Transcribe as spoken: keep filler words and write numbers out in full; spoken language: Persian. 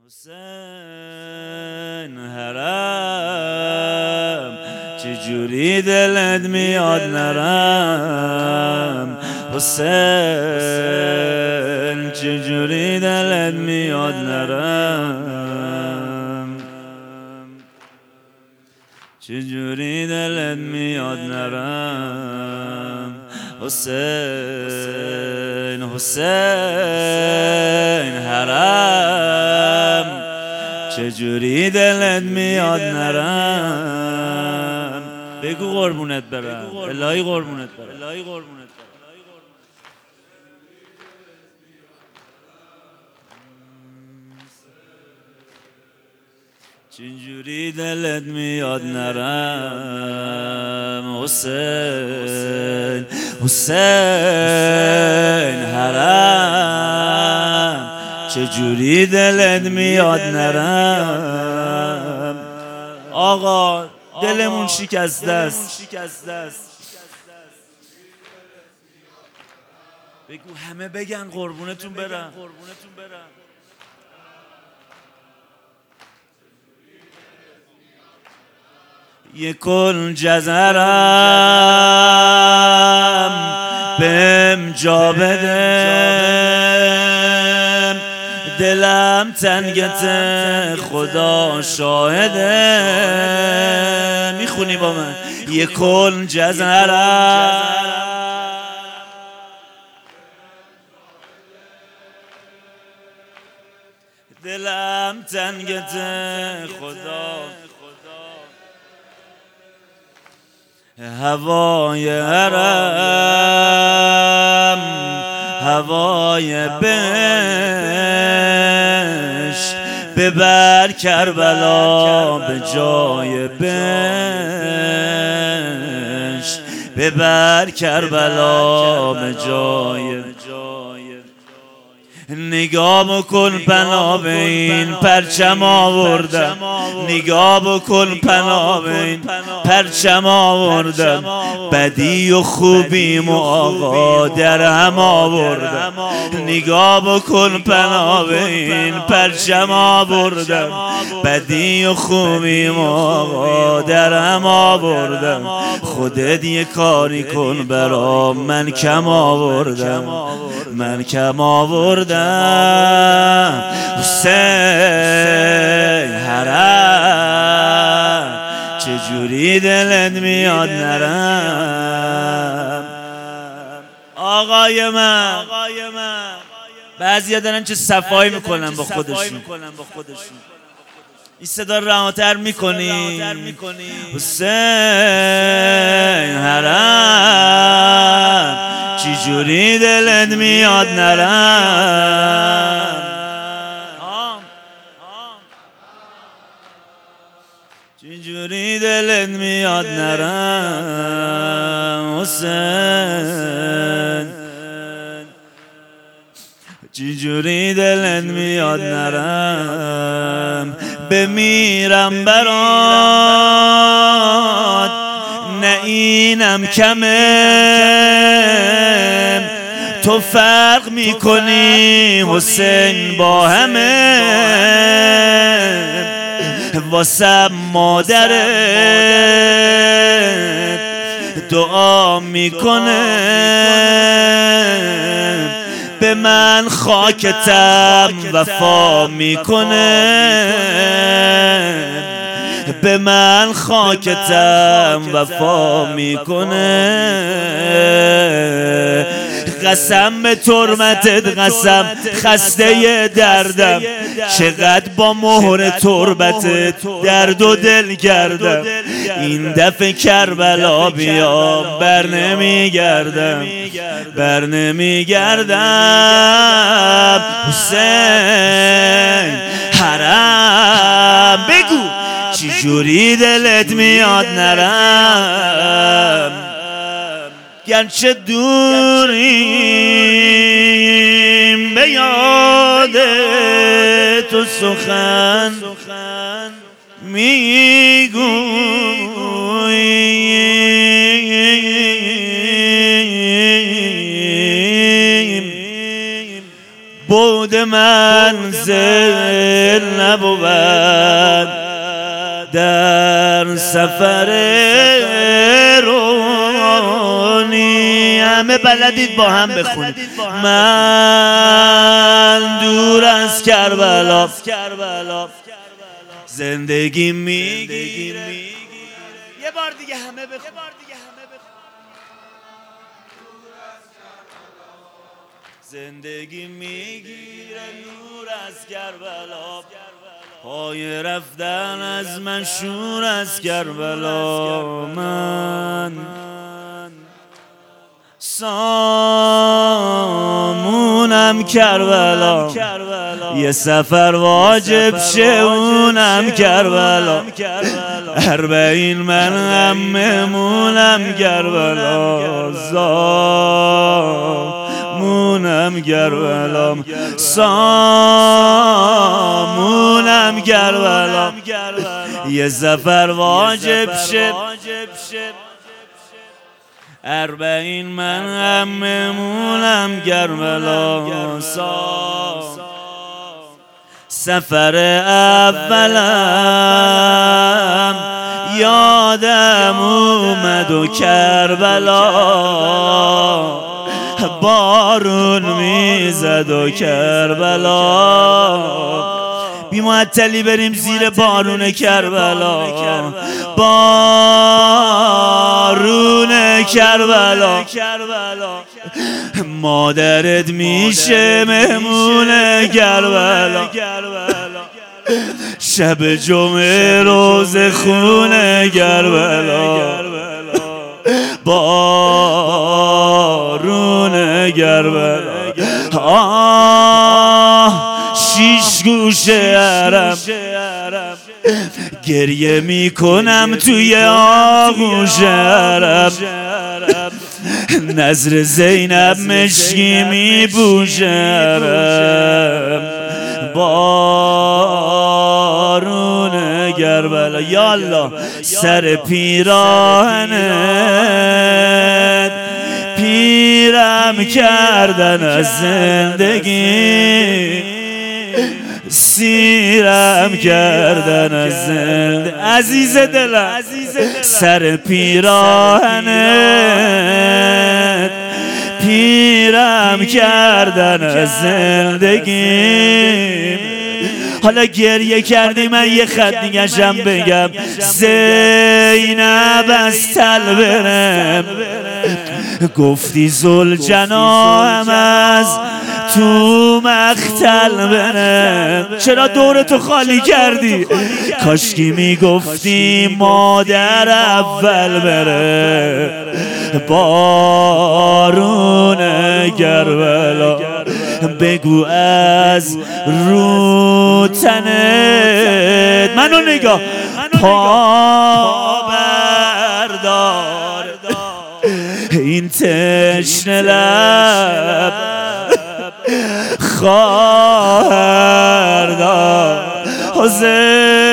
حسین حرم چجوری دلت میاد نرم حسین چجوری دلت میاد نرم چجوری دلت میاد نرم حسین حسین حرم چجوری دلت میاد نرم بگو قربونت برم الهی قربونت برم الهی قربونت برم چجوری دلت میاد نرم حسین حسین حرم چجوری دلت میاد نرم آقا دلمون شکسته است بگو همه بگن قربونتون برم یه کل جزرم بهم جا بده دلم تنگته خدا شاهده میخونی با من یه کل جزرم دلم تنگته خدا هوای حرم هوای بهشت ببر کربلا به جای بهشت ببر کربلا به جای نگاه بکن پناه به این پرچم آوردم نگاه بکن پناه به این پرچم آوردم بدی و خوبیم و آقا در هم آوردم نگاه بکن پناه به این پرچم آوردم بدی و خوبیم و آقا در هم آوردم خودت یه کاری کن برام من کم آوردم من کم آوردم حسین حرم چجوری دلت میاد نرم آقای من بعضی دارن چه صفایی میکنن با خودشون این صدا رهاتر میکنی حسین حرم چجوری دلت میاد نرم چجوری دلت میاد نرم حسین چجوری دلت میاد نرم بمیرم برات نه اینم کمه تو فرق میکنی حسین با همه واسه مادرت دعا میکنه به من خاکتم وفا میکنه به من خاکتم وفا میکنه قسم به تربتت قسم خسته دردم چقدر با مهر تربتت درد و دل کردم این دفعه کربلا بیام بر نمیگردم بر نمیگردم حسین حرم بگو چجوری دلت میاد نرم گرچه دوریم به یاد تو سخن میگوییم. میگوییم. میگوییم بود منزل نبود در سفر رونی. همه بلدید با هم بخونید. من دور از کربلا زندگی میگیره. یه بار دیگه همه بخون. زندگی میگیره نور از کربلا، پای رفتن از من شور از کربلا. من سامونم کربلا، یه سفر واجب شه اونم کربلا. اربعین من هم ممونم کربلا، زامونم کربلا، سامونم کربلا. یه سفر واجب شه اربعین من هم ممونم کربلا. سفر اولم یادم اومد و کربلا بارون میزد و کربلا. بی معطلی بریم زیر بارون کربلا، بارون کربلا. مادرت میشه مهمون کربلا، شب جمعه روز خونه کربلا. بارون کربلا، آه شیش گوشه حرم گریه میکنم توی آغوش حرم. نظر زینب مشکی میبوشه حرم. بارون کربلا یا الله سر پیراهنت پیرم کردن از زندگی، سیرم کردن از زندگی. عزیز دلم سر پیراهنت پیرم کردن از زندگی. حالا گریه کردی من یه خط دیگه‌شم بگم. زینب از تل برم گفتی ذوالجناحم از تو مقتل برم. چرا دورتو خالی کردی؟ کاشکی میگفتی مادر اول بره. بارون کربلا بگو از رو تنت منو نگاه پا بردار، این تشنه لب خواهر دار.